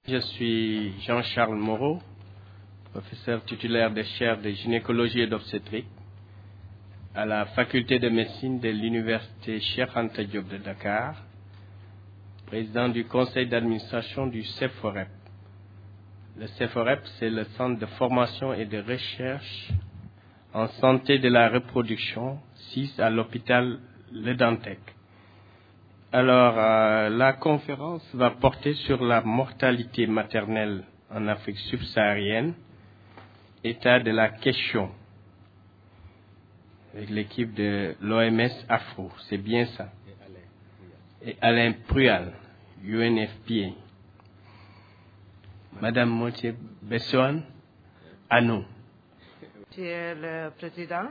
Je suis Jean-Charles Moreau, professeur titulaire des chaires de gynécologie et d'obstétrique à la faculté de médecine de l'université Cheikh Anta Diop de Dakar, président du conseil d'administration du CEFOREP. Le CEFOREP, c'est le centre de formation et de recherche en santé de la reproduction, 6 à l'hôpital Le Dantec. Alors, la conférence va porter sur la mortalité maternelle en Afrique subsaharienne, état de la question, avec l'équipe de l'OMS Afro, c'est bien ça. Et Alain Prual, UNFPA. Madame Moutier Bessoane, à nous. Monsieur le Président,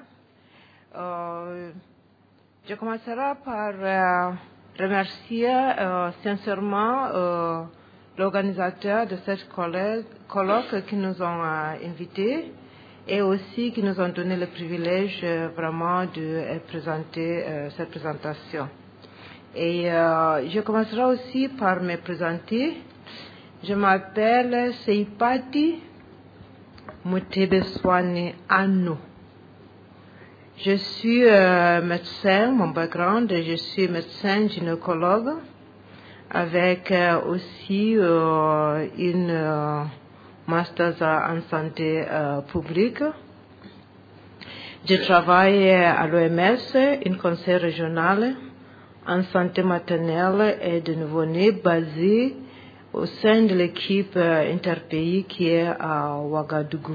je commencerai par remercier sincèrement l'organisateur de cette colloque qui nous ont invités et aussi qui nous ont donné le privilège vraiment de présenter cette présentation. Et je commencerai aussi par me présenter. Je m'appelle Seipati Mutebeswane Anou. Je suis médecin, mon background, je suis médecin gynécologue avec aussi une master en santé publique. Je travaille à l'OMS, une conseil régional en santé maternelle et de nouveau-nés basée au sein de l'équipe interpays qui est à Ouagadougou.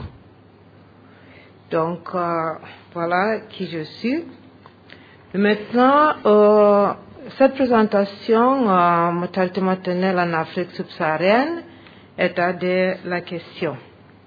Donc, voilà qui je suis. Et maintenant, cette présentation, mortalité maternelle en Afrique subsaharienne, est à la question.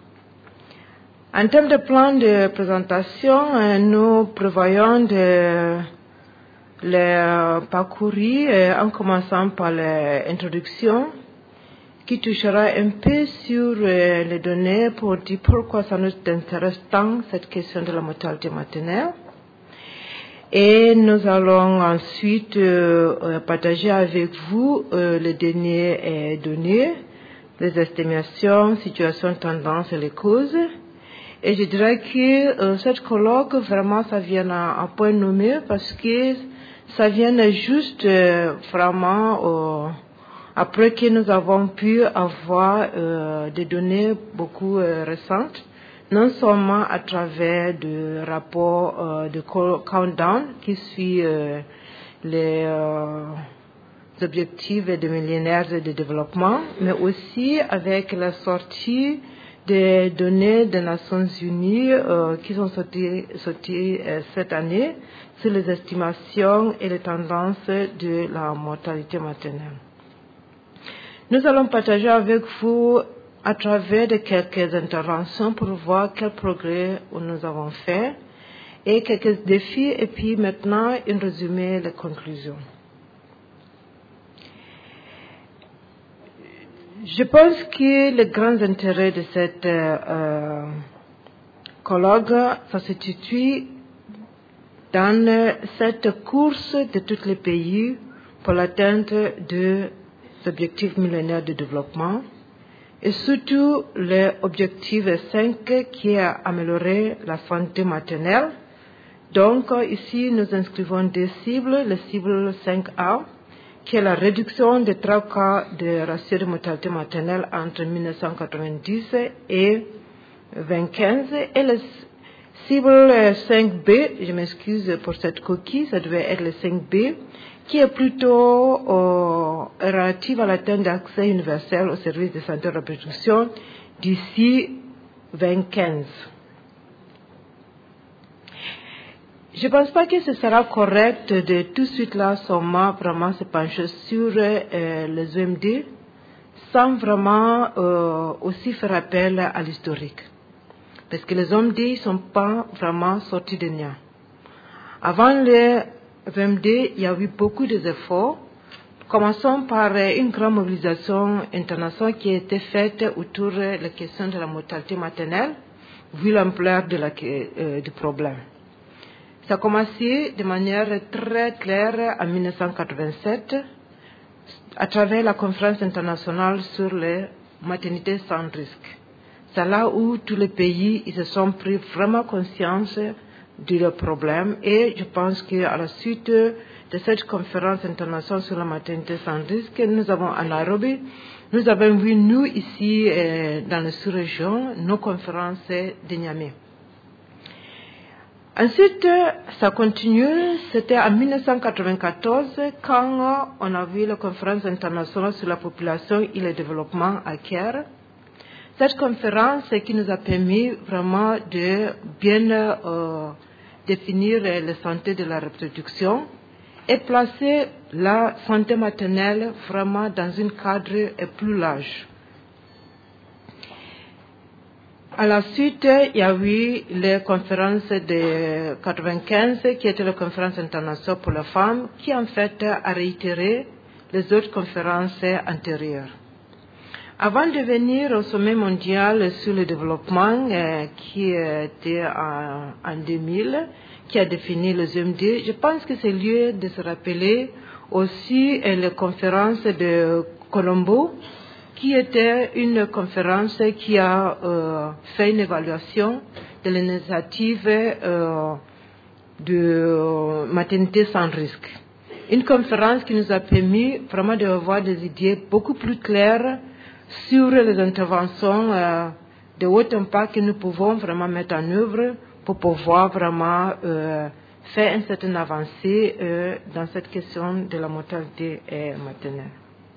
En termes de plan de présentation, nous prévoyons de les parcourir en commençant par l'introduction, qui touchera un peu sur les données pour dire pourquoi ça nous intéresse tant, cette question de la mortalité maternelle. Et nous allons ensuite partager avec vous les dernières données, les estimations, situations, tendances et les causes. Et je dirais que cette colloque, vraiment, ça vient à point nommé parce que ça vient juste vraiment après que nous avons pu avoir des données beaucoup récentes, non seulement à travers des rapports de countdown qui suit les objectifs de millénaires de développement, mais aussi avec la sortie des données des Nations Unies qui sont sorties cette année sur les estimations et les tendances de la mortalité maternelle. Nous allons partager avec vous à travers de quelques interventions pour voir quel progrès nous avons fait et quelques défis et puis maintenant un résumé les conclusions. Je pense que le grand intérêt de cette colloque, ça se situe dans cette course de tous les pays pour l'atteinte de l'objectif millénaire de développement et surtout l'objectif 5 qui est améliorer la santé maternelle. Donc ici nous inscrivons des cibles, la cible 5A qui est la réduction de 3 cas de ratio de mortalité maternelle entre 1990 et 2015 et la cible 5B, je m'excuse pour cette coquille, ça devait être le 5B, qui est plutôt relative à l'atteinte d'accès universel aux services de santé et de reproduction d'ici 2015. Je ne pense pas que ce sera correct de tout de suite là seulement vraiment se pencher sur les OMD sans vraiment aussi faire appel à l'historique. Parce que les OMD ne sont pas vraiment sortis de rien. Avant les OMD, il y a eu beaucoup d'efforts. Commençons par une grande mobilisation internationale qui a été faite autour de la question de la mortalité maternelle, vu l'ampleur du problème. Ça a commencé de manière très claire en 1987 à travers la conférence internationale sur les maternité sans risque. C'est là où tous les pays ils se sont pris vraiment conscience de leurs problèmes et je pense qu'à la suite de cette conférence internationale sur la maternité sans risque, nous avons à Nairobi, nous avons vu, nous, ici, dans la sous-région, nos conférences de Niamey. Ensuite, ça continue, c'était en 1994, quand on a vu la conférence internationale sur la population et le développement à Caire. Cette conférence qui nous a permis vraiment de bien définir la santé de la reproduction et placer la santé maternelle vraiment dans un cadre plus large. À la suite, il y a eu les conférences de 95, qui était la conférence internationale pour la femme, qui en fait a réitéré les autres conférences antérieures. Avant de venir au sommet mondial sur le développement, qui était en 2000, qui a défini le ZMD, je pense que c'est lieu de se rappeler aussi les conférences de Colombo, qui était une conférence qui a fait une évaluation de l'initiative de maternité sans risque. Une conférence qui nous a permis vraiment d'avoir des idées beaucoup plus claires sur les interventions de haut impact que nous pouvons vraiment mettre en œuvre pour pouvoir vraiment faire une certaine avancée dans cette question de la mortalité maternelle.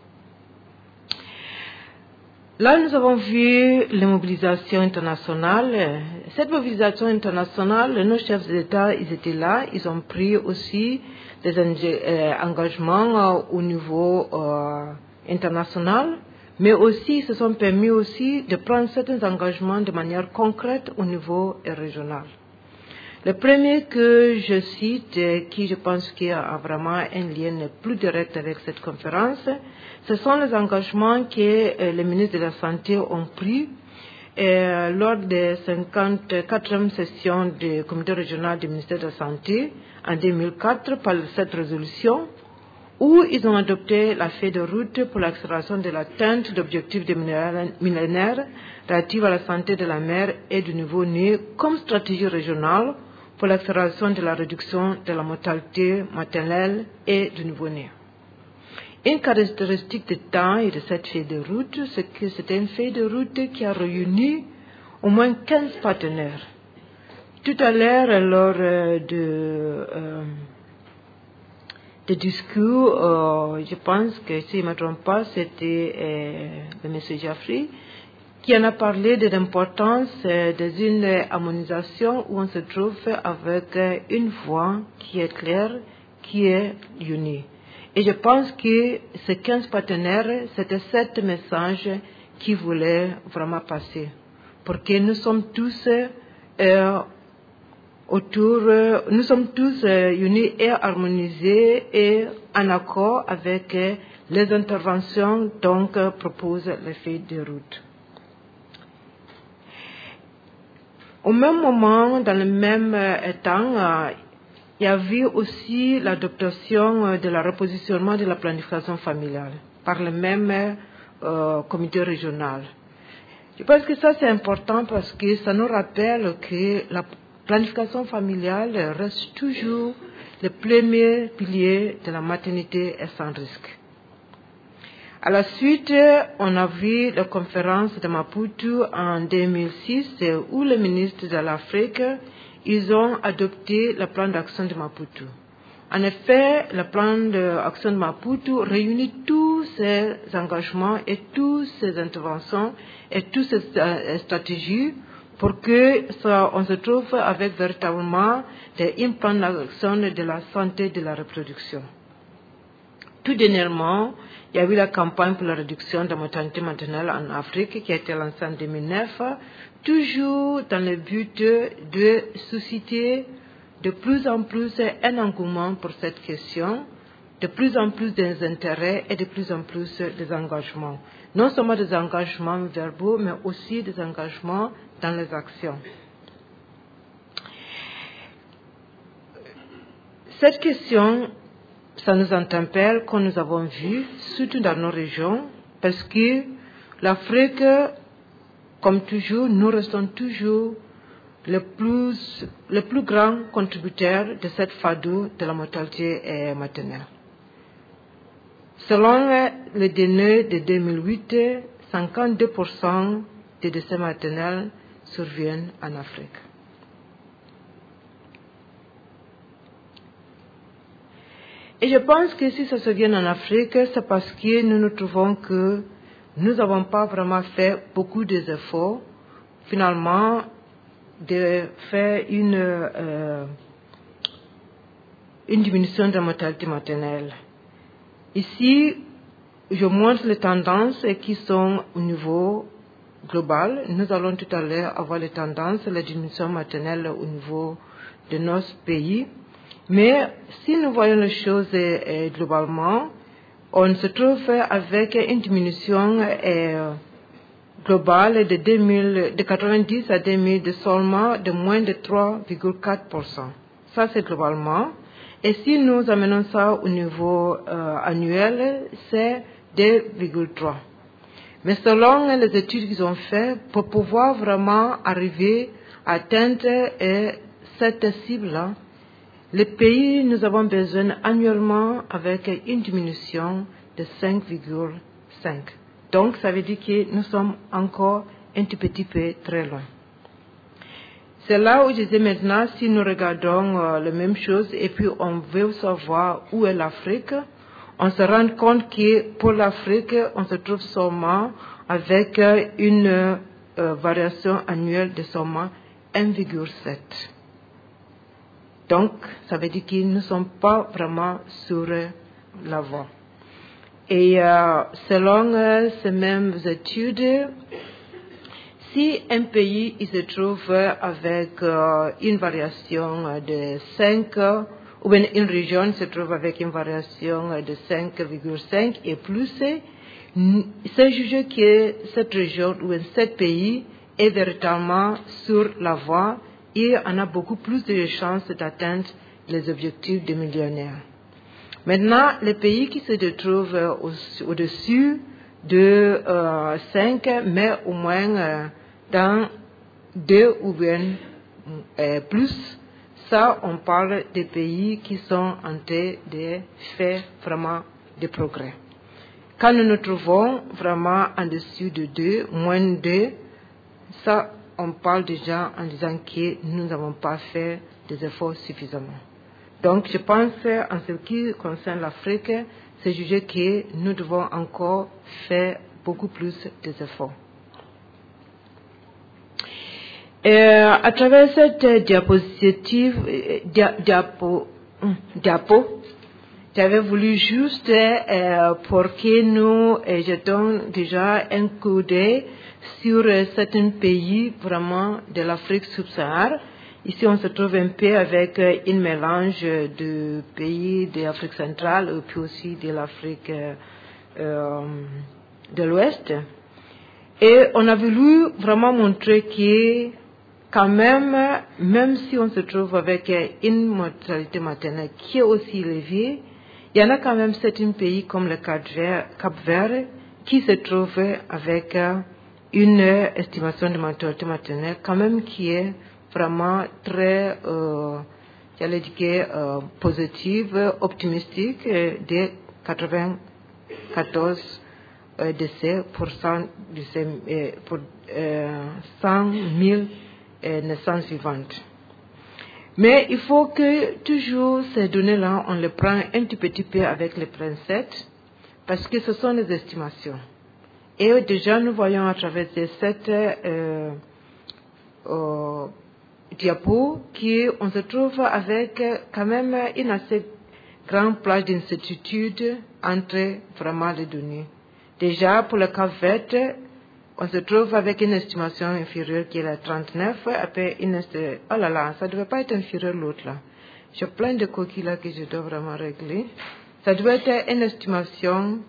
Là, nous avons vu les mobilisations internationales. Cette mobilisation internationale, nos chefs d'État, ils étaient là. Ils ont pris aussi des engagements au niveau international, mais aussi, ils se sont permis aussi de prendre certains engagements de manière concrète au niveau régional. Le premier que je cite, qui je pense qu'il y a vraiment un lien plus direct avec cette conférence, ce sont les engagements que les ministres de la Santé ont pris lors des 54e sessions du comité régional du ministère de la Santé en 2004 par cette résolution, où ils ont adopté la feuille de route pour l'accélération de l'atteinte d'objectifs de millénaires relatifs à la santé de la mère et du nouveau-né comme stratégie régionale pour l'accélération de la réduction de la mortalité maternelle et du nouveau-né. Une caractéristique de temps et de cette feuille de route, c'est que c'était une feuille de route qui a réuni au moins 15 partenaires. Tout à l'heure, lors de discours, je pense que si je ne me trompe pas, c'était le M. Jaffry, qui en a parlé de l'importance d'une harmonisation où on se trouve avec une voix qui est claire, qui est unie. Et je pense que ces 15 partenaires, c'était ce message qu'ils voulaient vraiment passer. Pour que nous sommes tous nous sommes tous unis et harmonisés et en accord avec les interventions donc proposent les feuilles de route. Au même moment, dans le même temps, il y avait aussi l'adoption de la repositionnement de la planification familiale par le même comité régional. Je pense que ça c'est important parce que ça nous rappelle que la planification familiale reste toujours le premier pilier de la maternité sans risque. À la suite, on a vu la conférence de Maputo en 2006 où les ministres de l'Afrique ils ont adopté le plan d'action de Maputo. En effet, le plan d'action de Maputo réunit tous ces engagements et toutes ces interventions et toutes ces stratégies pour que on se trouve avec véritablement un plan d'action de la santé de la reproduction. Tout dernièrement, il y a eu la campagne pour la réduction de la mortalité maternelle en Afrique qui a été lancée en 2009, toujours dans le but de susciter de plus en plus un engouement pour cette question, de plus en plus des intérêts et de plus en plus des engagements. Non seulement des engagements verbaux, mais aussi des engagements dans les actions. Cette question, ça nous interpelle, comme nous avons vu, surtout dans nos régions, parce que l'Afrique, comme toujours, nous restons toujours le plus grand contributeur de cette fardeau de la mortalité maternelle. Selon les données de 2008, 52% des décès maternels surviennent en Afrique. Et je pense que si ça survient en Afrique, c'est parce que nous trouvons que nous n'avons pas vraiment fait beaucoup d'efforts, finalement, de faire une diminution de la mortalité maternelle. Ici, je montre les tendances qui sont au niveau global. Nous allons tout à l'heure avoir les tendances, la diminution maternelle au niveau de nos pays. Mais si nous voyons les choses globalement, on se trouve avec une diminution globale de 90 à 2000 de seulement de moins de 3,4%. Ça, c'est globalement. Et si nous amenons ça au niveau annuel, c'est 2,3. Mais selon les études qu'ils ont faites, pour pouvoir vraiment arriver à atteindre cette cible-là, les pays, nous avons besoin annuellement avec une diminution de 5,5. Donc, ça veut dire que nous sommes encore un tout petit peu très loin. C'est là où je disais maintenant, si nous regardons la même chose et puis on veut savoir où est l'Afrique, on se rend compte que pour l'Afrique, on se trouve seulement avec une variation annuelle de seulement 1,7. Donc, ça veut dire que nous ne sommes pas vraiment sur la voie. Et selon ces mêmes études, si un pays il se trouve avec une variation de 5, ou bien une région se trouve avec une variation de 5,5 et plus, c'est jugé que cette région ou cet pays est véritablement sur la voie et on a beaucoup plus de chances d'atteindre les objectifs des millionnaires. Maintenant, les pays qui se trouvent au-dessus de 5, mais au moins dans 2 ou bien plus, ça, on parle des pays qui sont en train de faire vraiment des progrès. Quand nous nous trouvons vraiment en dessous de 2, moins de 2, ça, on parle déjà en disant que nous n'avons pas fait des efforts suffisamment. Donc, je pense, en ce qui concerne l'Afrique, c'est jugé que nous devons encore faire beaucoup plus d'efforts. À travers cette diapositive, j'avais voulu juste pour que nous jetons déjà un coup d'œil sur certains pays vraiment de l'Afrique subsaharienne. Ici, on se trouve un peu avec un mélange de pays d'Afrique centrale et puis aussi de l'Afrique de l'Ouest. Et on a voulu vraiment montrer que quand même si on se trouve avec une mortalité maternelle qui est aussi élevée, il y en a quand même certains pays comme le Cap-Vert qui se trouvent avec une estimation de mortalité maternelle quand même qui est vraiment très, j'allais dire, positive, optimistique, de 94 décès pour 100 000 naissances vivantes. Mais il faut que toujours ces données-là, on les prend un petit peu avec les pincettes, parce que ce sont des estimations. Et déjà, nous voyons à travers cette diapo qu'on se trouve avec quand même une assez grande plage d'incertitude entre vraiment les données. Déjà, pour le Cap-Vert, on se trouve avec une estimation inférieure qui est la 39, après oh là là, ça ne devait pas être inférieur l'autre là. J'ai plein de coquilles là que je dois vraiment régler. Ça devait être une estimation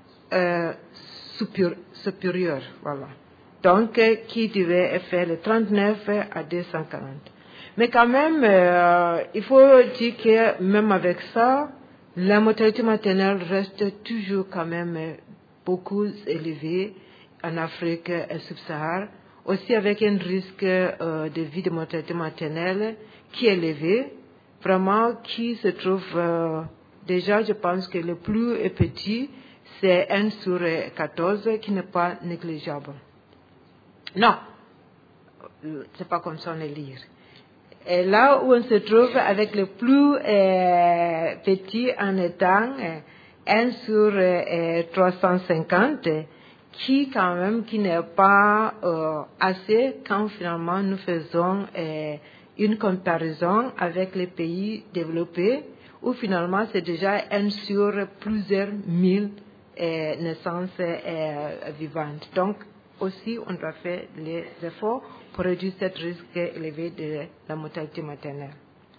supérieure, voilà. Donc, qui devait faire le 39 à 240. Mais quand même, il faut dire que même avec ça, la mortalité maternelle reste toujours quand même beaucoup élevée en Afrique subsaharienne, aussi avec un risque de vie de mortalité maternelle qui est élevé, vraiment qui se trouve déjà, je pense que le plus petit, c'est 1 sur 14 qui n'est pas négligeable. Non, c'est pas comme ça on le lit. Et là où on se trouve avec le plus petit en étant 1 sur 350, qui quand même qui n'est pas assez quand finalement nous faisons une comparaison avec les pays développés où finalement c'est déjà 1 sur plusieurs mille naissances vivantes. Donc aussi on doit faire les efforts pour réduire ce risque élevé de la mortalité maternelle.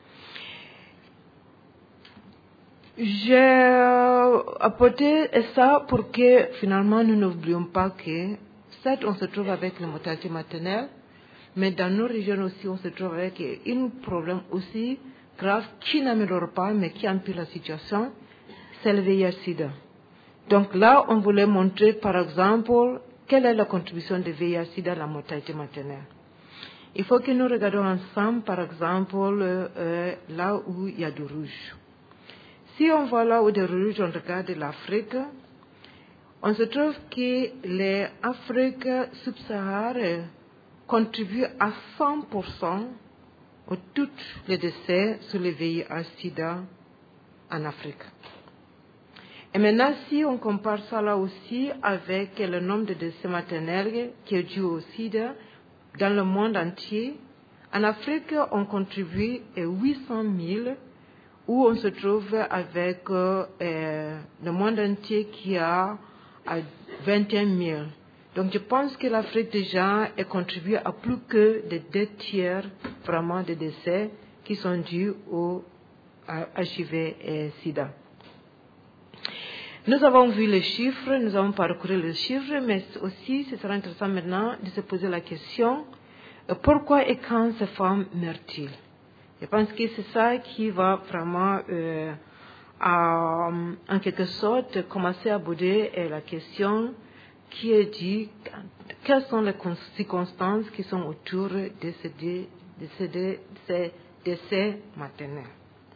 J'ai apporté ça pour que finalement nous n'oublions pas que certes on se trouve avec la mortalité maternelle, mais dans nos régions aussi on se trouve avec un problème aussi grave qui n'améliore pas mais qui empire la situation, c'est le VIH-Sida. Donc là on voulait montrer par exemple quelle est la contribution de VIH-Sida à la mortalité maternelle. Il faut que nous regardions ensemble par exemple là où il y a du rouge. Si on voit là où de rouge, on regarde l'Afrique, on se trouve que l'Afrique subsaharienne contribue à 100% à tous les décès sur le VIH-Sida en Afrique. Et maintenant, si on compare ça là aussi avec le nombre de décès maternels qui est dû au sida dans le monde entier, en Afrique, on contribue à 800 000 où on se trouve avec le monde entier qui a à 21 000. Donc je pense que l'Afrique déjà est contribué à plus que de 2 tiers vraiment de décès qui sont dus au HIV et SIDA. Nous avons vu les chiffres, nous avons parcouru les chiffres, mais aussi ce sera intéressant maintenant de se poser la question pourquoi et quand ces femmes meurent-ils? Je pense que c'est ça qui va vraiment, en quelque sorte, commencer à aborder la question qui est dit quelles sont les circonstances qui sont autour de ces décès maternels.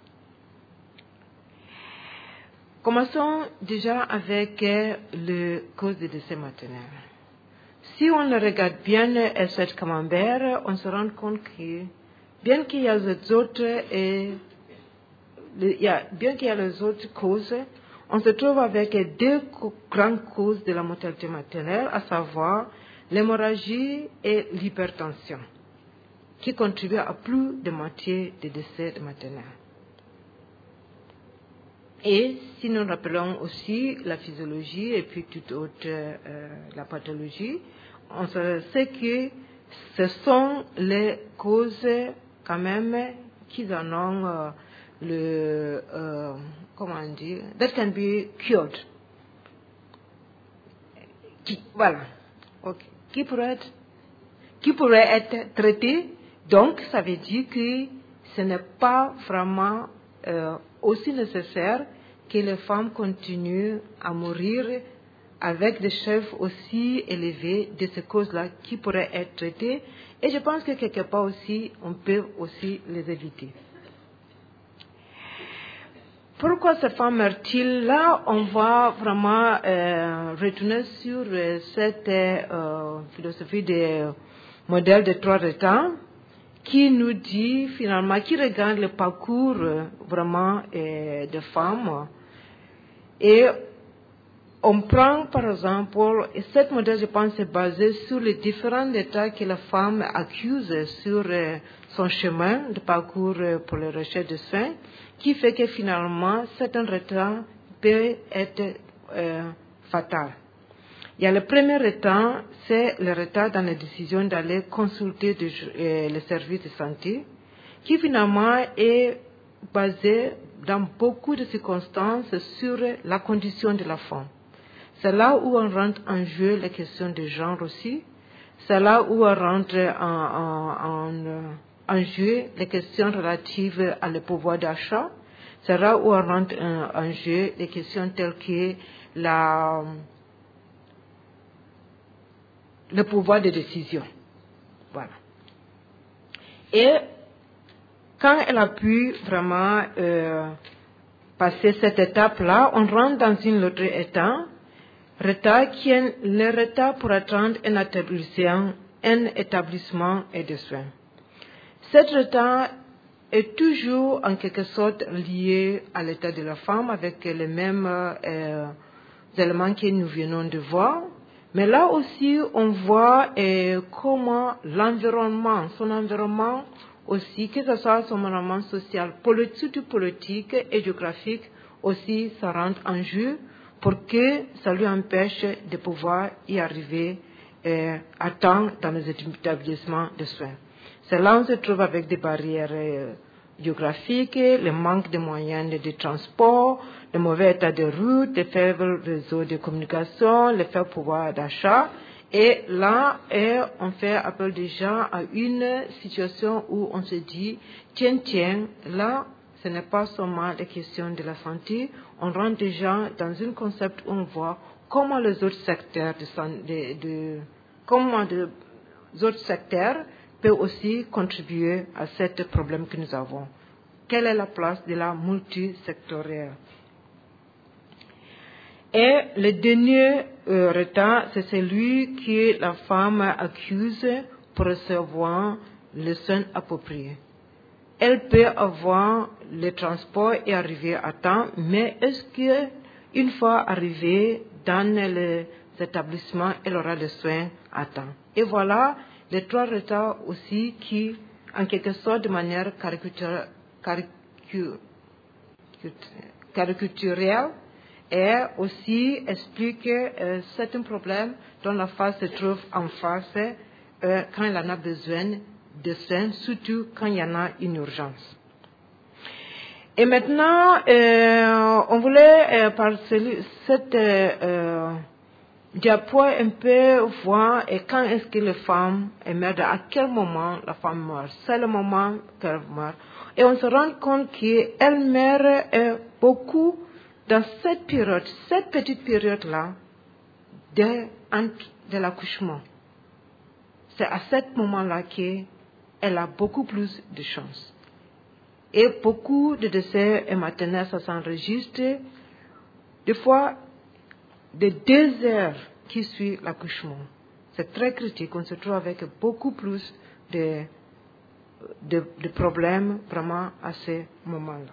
Commençons déjà avec les causes de décès maternels. Si on regarde bien cette camembert, on se rend compte que bien qu'il y a les autres causes, on se trouve avec 2 grandes causes de la mortalité maternelle, à savoir l'hémorragie et l'hypertension, qui contribuent à plus de moitié des décès maternels. Et si nous rappelons aussi la physiologie et puis toute autre la pathologie, on sait que ce sont les causes quand même qui en ont comment dire, that can be cured. Voilà. Okay. Qui pourrait être traité. Donc, ça veut dire que ce n'est pas vraiment aussi nécessaire que les femmes continuent à mourir avec des chiffres aussi élevés de ces causes-là qui pourraient être traitées. Et je pense que quelque part aussi, on peut aussi les éviter. Pourquoi ces femmes meurent-ils? Là, on va vraiment retourner sur cette philosophie des modèles de 3 états qui nous dit finalement, qui regarde le parcours vraiment de femmes. Et on prend par exemple, et ce modèle je pense est basé sur les différents états que la femme accuse sur son chemin de parcours pour la recherche de soins, qui fait que finalement certains retards peuvent être fatals. Il y a le premier retard, c'est le retard dans la décision d'aller consulter les services de santé, qui finalement est basé dans beaucoup de circonstances sur la condition de la femme. C'est là où on rentre en jeu les questions de genre aussi. C'est là où on rentre en jeu les questions relatives à le pouvoir d'achat. C'est là où on rentre en jeu les questions telles que le pouvoir de décision. Voilà. Et quand elle a pu vraiment passer cette étape-là, on rentre dans une autre étape qui est le retard pour atteindre un établissement et de soins. Cet retard est toujours en quelque sorte lié à l'état de la femme avec les mêmes éléments que nous venons de voir. Mais là aussi, on voit comment son environnement aussi, que ce soit son environnement social, surtout politique et géographique, aussi, ça rentre en jeu pour que ça lui empêche de pouvoir y arriver à temps dans les établissements de soins. C'est là où on se trouve avec des barrières géographiques, le manque de moyens de transport, le mauvais état de route, le faible réseau de communication, le faible pouvoir d'achat. Et là, on fait appel déjà à une situation où on se dit, tiens, là, ce n'est pas seulement la question de la santé, on rentre déjà dans un concept où on voit comment les autres secteurs peuvent aussi contribuer à ce problème que nous avons. Quelle est la place de la multisectorielle? Et le dernier retard, c'est celui que la femme accuse pour recevoir le soin approprié. Elle peut avoir le transport et arriver à temps, mais est-ce qu'une fois arrivée dans les établissements, elle aura le soin à temps? Et voilà les trois retards aussi qui, en quelque sorte, de manière caricaturale, et aussi explique certains problèmes dont la femme se trouve en face quand elle en a besoin de soins, surtout quand il y en a une urgence. Et maintenant, on voulait par cette diapo un peu voir quand est-ce que les femmes meurent, à quel moment la femme meurt. C'est le moment qu'elle meurt. Et on se rend compte qu'elle meurt beaucoup dans cette petite période-là de l'accouchement. C'est à ce moment-là qu'elle a beaucoup plus de chance. Et beaucoup de décès maternels, ça s'enregistre des fois de 2 heures qui suivent l'accouchement. C'est très critique. On se trouve avec beaucoup plus de problèmes vraiment à ce moment-là.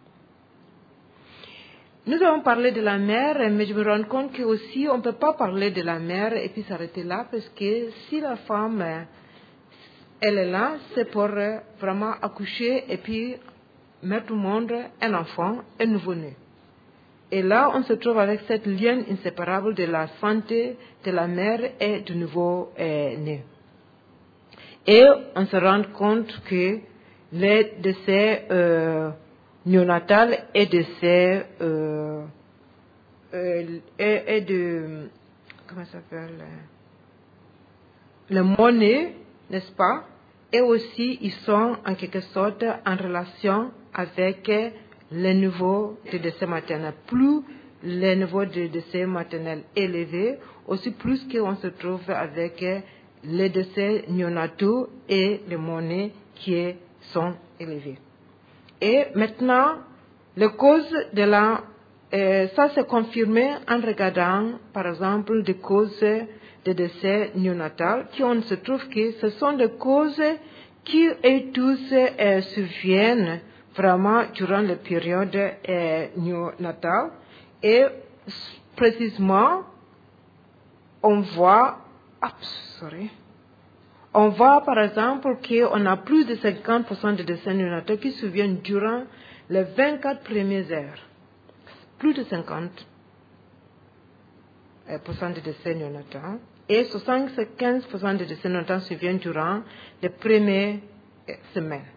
Nous avons parlé de la mère, mais je me rends compte que aussi on ne peut pas parler de la mère et puis s'arrêter là, parce que si la femme elle est là, c'est pour vraiment accoucher et puis mettre au monde un enfant, un nouveau-né. Et là, on se trouve avec cette lien inséparable de la santé de la mère et du nouveau-né. Et on se rend compte que les décès néonatals et décès et de comment ça s'appelle le mot-né, n'est-ce pas? Et aussi, ils sont en quelque sorte en relation avec les niveaux de décès maternel. Plus les niveaux de décès maternel élevés, aussi plus qu'on se trouve avec les décès néonataux et les monnaies qui sont élevés. Et maintenant, les causes de ça s'est confirmé en regardant, par exemple, des causes de décès néonatal, qui on se trouve que ce sont des causes qui tous surviennent vraiment durant la période néonatale. Et précisément, on voit par exemple qu'on a plus de 50% de décès néonataux qui surviennent durant les 24 premières heures. Plus de 50% de décès néonataux. Et 75% de décès néonataux surviennent durant les premières semaines.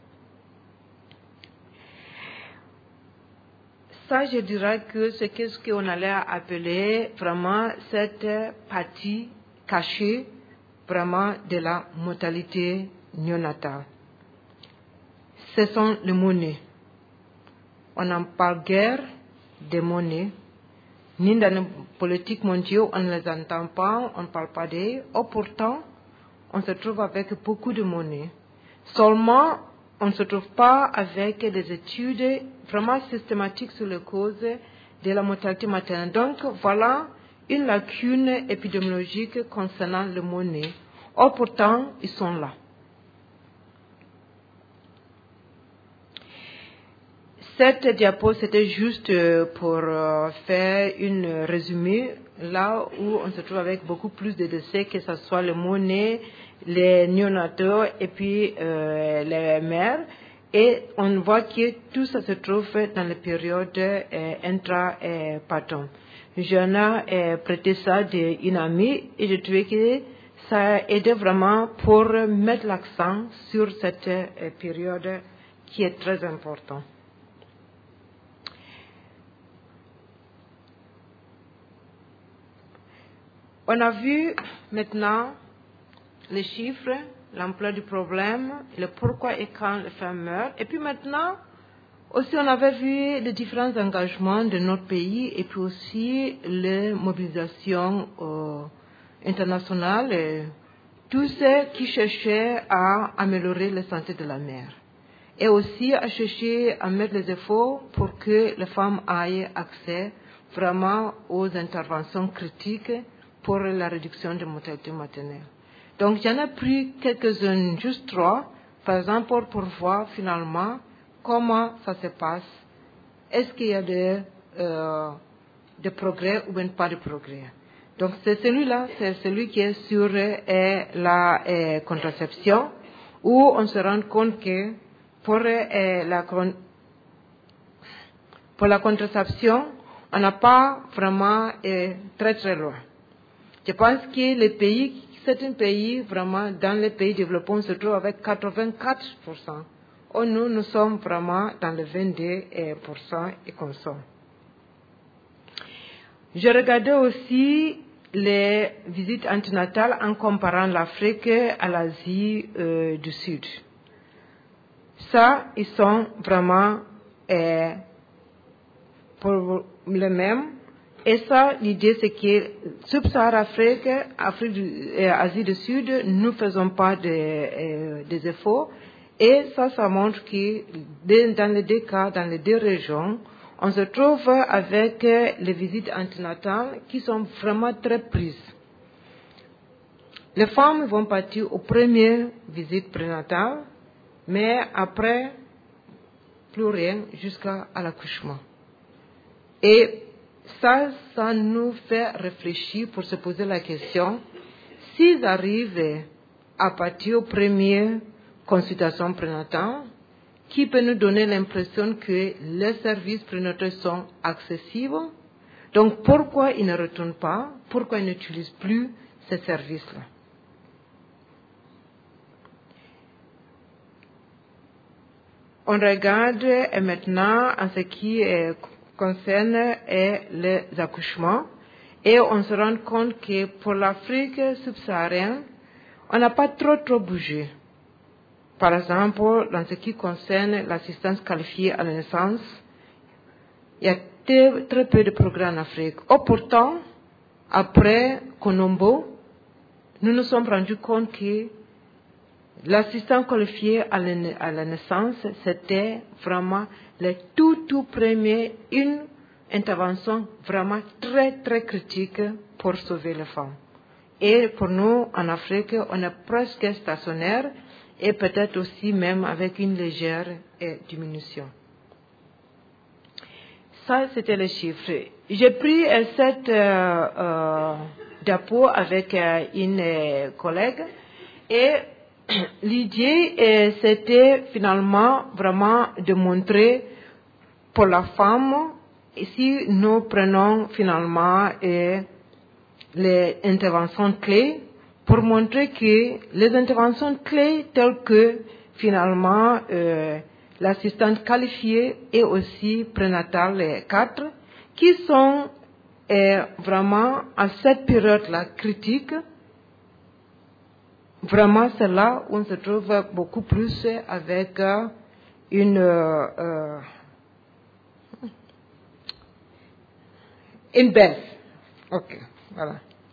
Ça, je dirais que c'est ce qu'on allait appeler vraiment cette partie cachée vraiment de la mortalité néonatale. Ce sont les monnaies. On n'en parle guère des monnaies, ni dans politiques mondiaux, on ne les entend pas, on ne parle pas d'eux. Or, pourtant, on se trouve avec beaucoup de monnaie. Seulement, on ne se trouve pas avec des études vraiment systématiques sur les causes de la mortalité maternelle. Donc, voilà une lacune épidémiologique concernant les monnaies. Or, pourtant, ils sont là. Cette diapo, c'était juste pour faire un résumé, là où on se trouve avec beaucoup plus de décès, que ce soit les monnaies, les néonataux et puis les mères. Et on voit que tout ça se trouve dans les périodes intra-partum. J'en ai prêté ça d'une amie et je trouvais que ça aidait vraiment pour mettre l'accent sur cette période qui est très importante. On a vu maintenant les chiffres, l'ampleur du problème, le pourquoi et quand les femmes meurent. Et puis maintenant, aussi on avait vu les différents engagements de notre pays et puis aussi les mobilisations internationales, tous ceux qui cherchaient à améliorer la santé de la mère. Et aussi à chercher à mettre les efforts pour que les femmes aient accès vraiment aux interventions critiques pour la réduction de mortalité maternelle. Donc j'en ai pris quelques-unes, juste 3, par exemple pour voir finalement comment ça se passe. Est-ce qu'il y a des progrès ou bien pas de progrès? Donc c'est celui-là, c'est celui qui est sur la contraception, où on se rend compte que pour la contraception, on n'a pas vraiment très très loin. Je pense que certains pays, vraiment, dans les pays développés, on se trouve avec 84%. Or, nous sommes vraiment dans les 22% et comme ça. Je regardais aussi les visites anténatales en comparant l'Afrique à l'Asie du Sud. Ça, ils sont vraiment pour les mêmes. Et ça, l'idée, c'est que Sub-Sahara Afrique, Asie du Sud, nous ne faisons pas des efforts. Et ça montre que dans les deux cas, dans les deux régions, on se trouve avec les visites anténatales qui sont vraiment très prises. Les femmes vont partir aux premières visites prénatales, mais après, plus rien jusqu'à l'accouchement. Et ça nous fait réfléchir pour se poser la question, s'ils arrivent à partir aux premières consultations prénatales, qui peut nous donner l'impression que les services prénataux sont accessibles, donc pourquoi ils ne retournent pas, pourquoi ils n'utilisent plus ces services-là? On regarde maintenant en ce qui concerne les accouchements et on se rend compte que pour l'Afrique subsaharienne, on n'a pas trop bougé. Par exemple, dans ce qui concerne l'assistance qualifiée à la naissance, il y a très peu de progrès en Afrique. Or, pourtant, après Colombo, nous nous sommes rendus compte que l'assistance qualifiée à la naissance, c'était vraiment le tout premier, une intervention vraiment très critique pour sauver les femmes. Et pour nous, en Afrique, on est presque stationnaire et peut-être aussi même avec une légère diminution. Ça, c'était les chiffres. J'ai pris cette diapo avec une collègue et l'idée, c'était finalement vraiment de montrer pour la femme, si nous prenons finalement les interventions clés, pour montrer que les interventions clés telles que finalement l'assistante qualifiée et aussi prénatale 4, qui sont vraiment à cette période-là critique. Vraiment, c'est là où on se trouve beaucoup plus avec une baisse. Ok, voilà.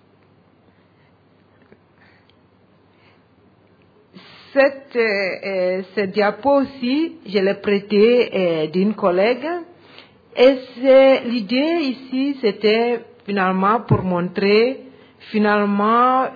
Cette diapo aussi, je l'ai prêtée d'une collègue. Et l'idée ici, c'était finalement pour montrer finalement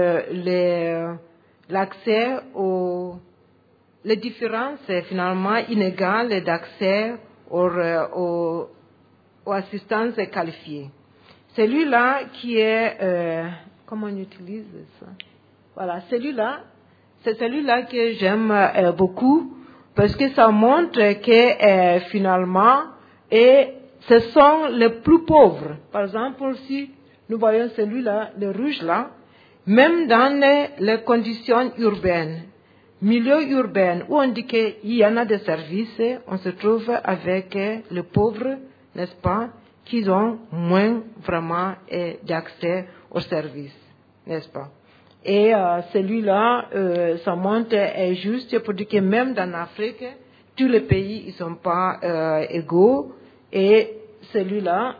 l'accès les différences finalement inégales d'accès aux assistances qualifiées. Celui-là qui est, comment on utilise ça? Voilà, celui-là, c'est celui-là que j'aime beaucoup parce que ça montre que finalement, ce sont les plus pauvres. Par exemple, si nous voyons celui-là, le rouge là, même dans les conditions urbaines, milieu urbain, où on dit qu'il y en a des services, on se trouve avec les pauvres, n'est-ce pas, qui ont moins vraiment d'accès aux services, n'est-ce pas. Et celui-là, ça montre juste pour dire que même dans l'Afrique, tous les pays ne sont pas égaux. Et celui-là,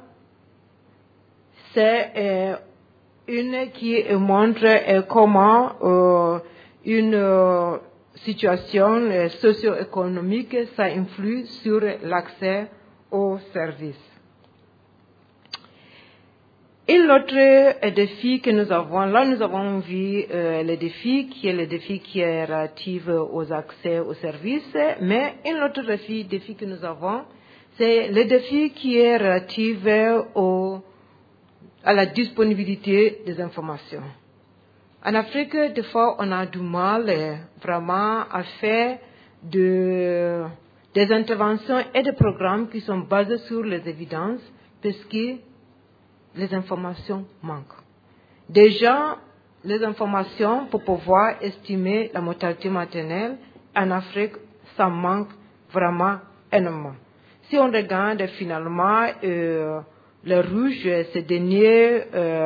c'est une qui montre comment une situation socio-économique, ça influe sur l'accès aux services. Et l'autre défi que nous avons, là nous avons vu le défi qui est le défi qui est relatif aux accès aux services, mais un autre défi que nous avons, c'est le défi qui est relatif à la disponibilité des informations. En Afrique, des fois, on a du mal vraiment à faire des interventions et des programmes qui sont basés sur les évidences parce que les informations manquent. Déjà, les informations pour pouvoir estimer la mortalité maternelle en Afrique, ça manque vraiment énormément. Si on regarde finalement le rouge, ces derniers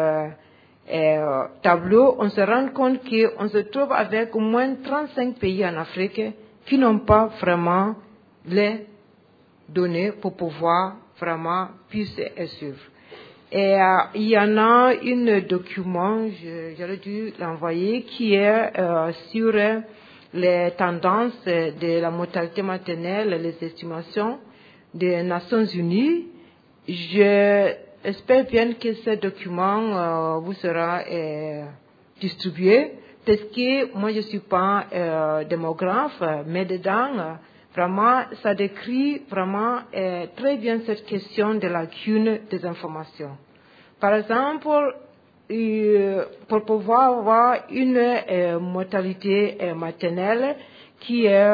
tableaux, on se rend compte qu'on se trouve avec au moins 35 pays en Afrique qui n'ont pas vraiment les données pour pouvoir vraiment plus suivre. Et il y en a un document, j'aurais dû l'envoyer, qui est sur les tendances de la mortalité maternelle, les estimations des Nations Unies. J'espère bien que ce document vous sera distribué, parce que moi je ne suis pas démographe, mais dedans, vraiment, ça décrit vraiment très bien cette question de la lacune des informations. Par exemple, pour pouvoir avoir une mortalité maternelle qui est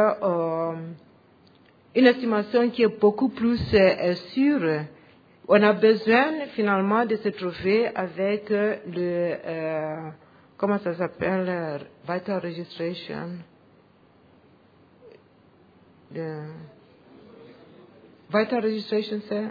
une estimation qui est beaucoup plus sûre, on a besoin finalement de se trouver avec comment ça s'appelle, Vital Registration. Vital Registration, c'est?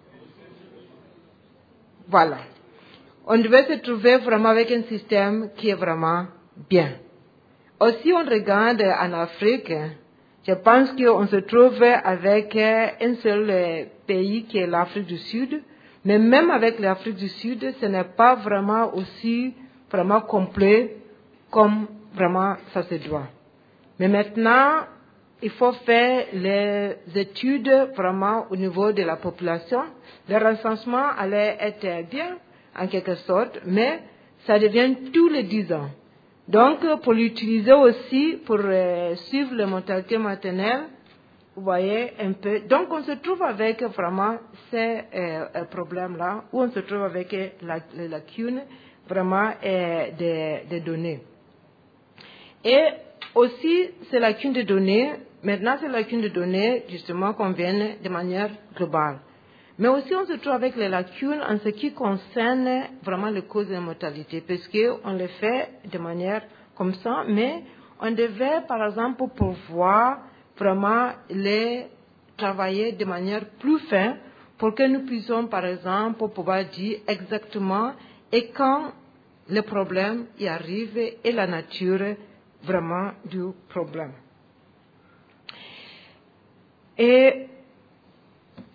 Voilà. On devait se trouver vraiment avec un système qui est vraiment bien. Aussi, on regarde en Afrique, je pense qu'on se trouve avec un seul pays qui est l'Afrique du Sud, mais même avec l'Afrique du Sud, ce n'est pas vraiment aussi vraiment complet comme vraiment ça se doit. Mais maintenant, il faut faire les études vraiment au niveau de la population. Le recensement allait être bien, en quelque sorte, mais ça devient tous les 10 ans. Donc, pour l'utiliser aussi, pour suivre la mortalité maternelle, vous voyez un peu. Donc, on se trouve avec vraiment ces problèmes-là, où on se trouve avec les lacunes vraiment des données. Et aussi, ces lacunes de données, maintenant, ces lacunes de données, justement, conviennent de manière globale. Mais aussi, on se trouve avec les lacunes en ce qui concerne vraiment les causes de la mortalité, parce qu'on le fait de manière comme ça, mais on devait, par exemple, pouvoir vraiment les travailler de manière plus fine pour que nous puissions, par exemple, pouvoir dire exactement et quand le problème y arrive et la nature vraiment du problème. Et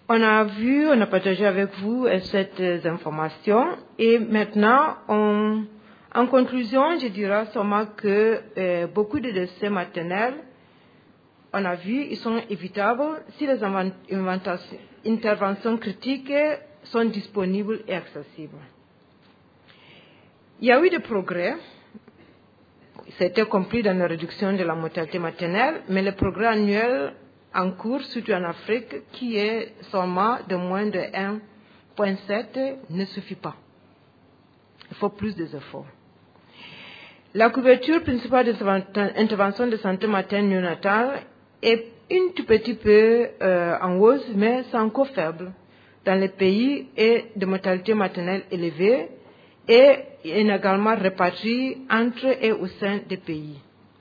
On a partagé avec vous cette information et maintenant, en conclusion, je dirais seulement que beaucoup de décès maternels, on a vu, ils sont évitables si les interventions critiques sont disponibles et accessibles. Il y a eu des progrès, c'était compris dans la réduction de la mortalité maternelle, mais le progrès annuel en cours, surtout en Afrique, qui est seulement de moins de 1,7, ne suffit pas. Il faut plus d'efforts. La couverture principale des interventions de santé maternelle néonatale est un tout petit peu en hausse, mais c'est encore faible dans les pays de mortalité maternelle élevée et inégalement répartie entre et au sein des pays.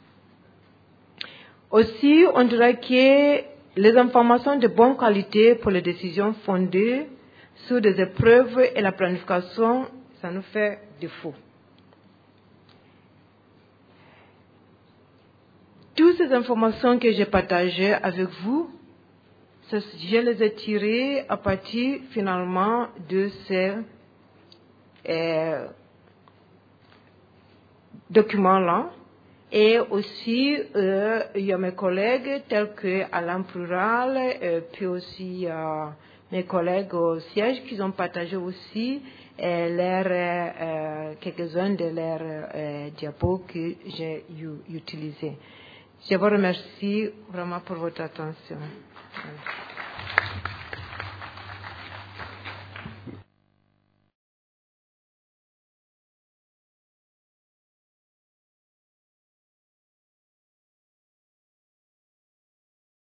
Aussi, on dirait que les informations de bonne qualité pour les décisions fondées sur des épreuves et la planification, ça nous fait défaut. Toutes ces informations que j'ai partagées avec vous, je les ai tirées à partir finalement de ces documents-là. Et aussi, il y a mes collègues tels que Alain Plural, puis aussi mes collègues au siège qui ont partagé aussi quelques-uns de leurs diapos que j'ai utilisés. Je vous remercie vraiment pour votre attention.